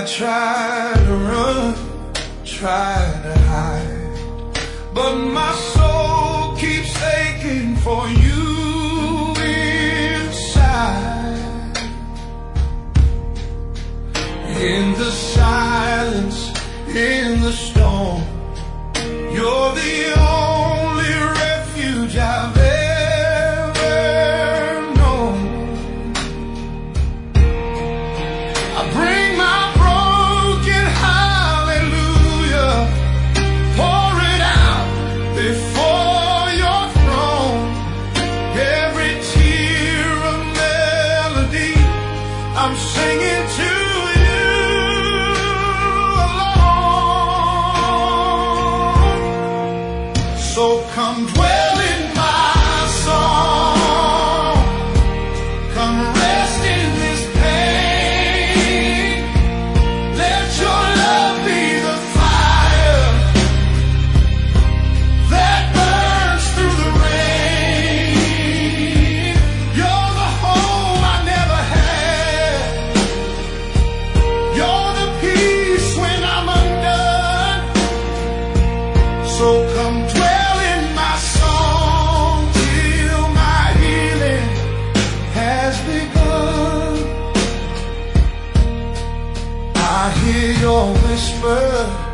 I try to run, try to hide, but my soul keeps aching for you inside. In the silence, in the storm, you're the only refuge I've ever known. I bring my broken hallelujah, pour it out before your throne. Every tear a melody I'm singing to you alone. So come dwell in my song, come rest in this pain. Let your love be the fire that burns through the rain. You're the home I never had, you're the peace when I'm undone. So come dwell in my song till my healing has begun. I hear your whisper